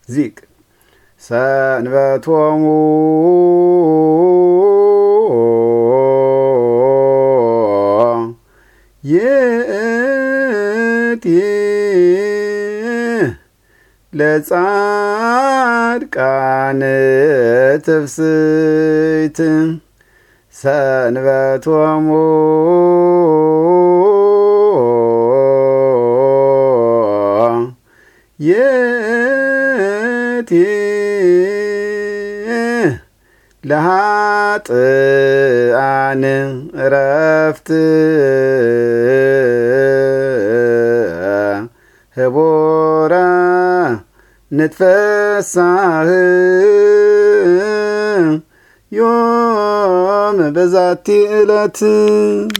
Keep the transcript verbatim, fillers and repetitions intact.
ዚቅ ሰንበቶሙ ይእቲ ለጻድቃን ትፍስሕት ሰንበቶሙ ይእቲ ለኃጥኣን ዕረፍት ህቡረ ንትፈሳህ ዮም በዛቲ ዕለት